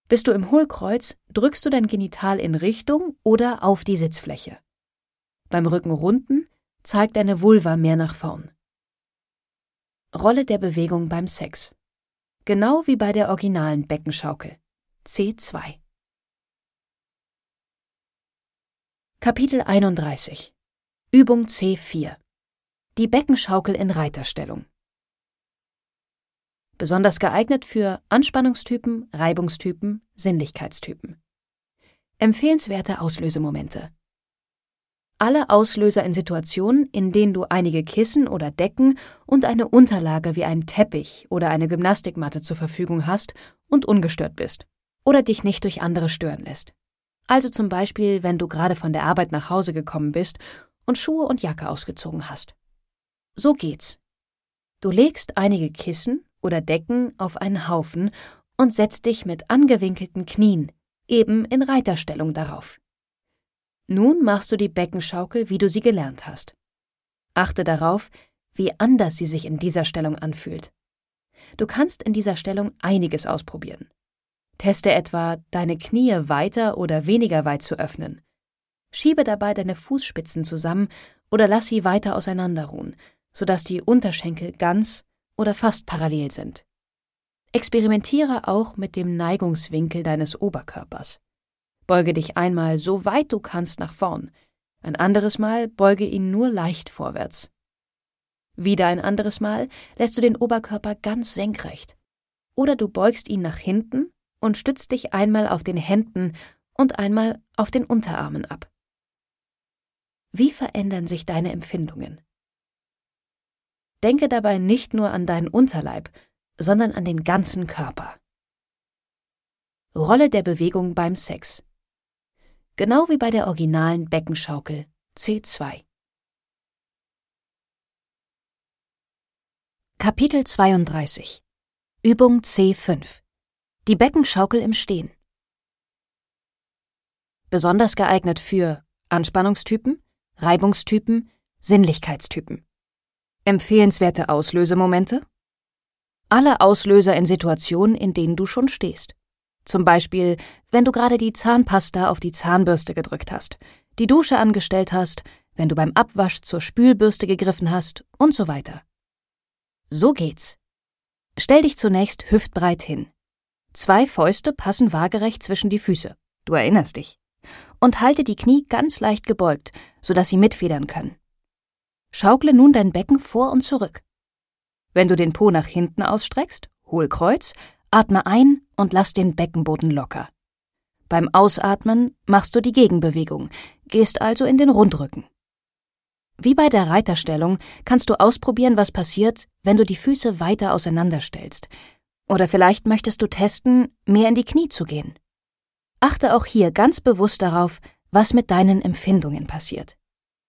Bist du im Hohlkreuz, drückst du dein Genital in Richtung oder auf die Sitzfläche. Beim Rückenrunden zeigt deine Vulva mehr nach vorn. Rolle der Bewegung beim Sex. Genau wie bei der originalen Beckenschaukel. C2. Kapitel 31. Übung C4. Die Beckenschaukel in Reiterstellung. Besonders geeignet für Anspannungstypen, Reibungstypen, Sinnlichkeitstypen. Empfehlenswerte Auslösemomente. Alle Auslöser in Situationen, in denen du einige Kissen oder Decken und eine Unterlage wie einen Teppich oder eine Gymnastikmatte zur Verfügung hast und ungestört bist oder dich nicht durch andere stören lässt. Also zum Beispiel, wenn du gerade von der Arbeit nach Hause gekommen bist und Schuhe und Jacke ausgezogen hast. So geht's. Du legst einige Kissen oder Decken auf einen Haufen und setzt dich mit angewinkelten Knien, eben in Reiterstellung darauf. Nun machst du die Beckenschaukel, wie du sie gelernt hast. Achte darauf, wie anders sie sich in dieser Stellung anfühlt. Du kannst in dieser Stellung einiges ausprobieren. Teste etwa, deine Knie weiter oder weniger weit zu öffnen. Schiebe dabei deine Fußspitzen zusammen oder lass sie weiter auseinanderruhen, sodass die Unterschenkel ganz oder fast parallel sind. Experimentiere auch mit dem Neigungswinkel deines Oberkörpers. Beuge dich einmal so weit du kannst nach vorn, ein anderes Mal beuge ihn nur leicht vorwärts. Wieder ein anderes Mal lässt du den Oberkörper ganz senkrecht. Oder du beugst ihn nach hinten und stützt dich einmal auf den Händen und einmal auf den Unterarmen ab. Wie verändern sich deine Empfindungen? Denke dabei nicht nur an deinen Unterleib, sondern an den ganzen Körper. Rolle der Bewegung beim Sex. Genau wie bei der originalen Beckenschaukel C2. Kapitel 32. Übung C5. Die Beckenschaukel im Stehen. Besonders geeignet für Anspannungstypen, Reibungstypen, Sinnlichkeitstypen. Empfehlenswerte Auslösemomente? Alle Auslöser in Situationen, in denen du schon stehst. Zum Beispiel, wenn du gerade die Zahnpasta auf die Zahnbürste gedrückt hast, die Dusche angestellt hast, wenn du beim Abwasch zur Spülbürste gegriffen hast und so weiter. So geht's. Stell dich zunächst hüftbreit hin. 2 Fäuste passen waagerecht zwischen die Füße. Du erinnerst dich. Und halte die Knie ganz leicht gebeugt, sodass sie mitfedern können. Schaukle nun dein Becken vor und zurück. Wenn du den Po nach hinten ausstreckst, Hohlkreuz, atme ein und lass den Beckenboden locker. Beim Ausatmen machst du die Gegenbewegung, gehst also in den Rundrücken. Wie bei der Reiterstellung kannst du ausprobieren, was passiert, wenn du die Füße weiter auseinanderstellst. Oder vielleicht möchtest du testen, mehr in die Knie zu gehen. Achte auch hier ganz bewusst darauf, was mit deinen Empfindungen passiert.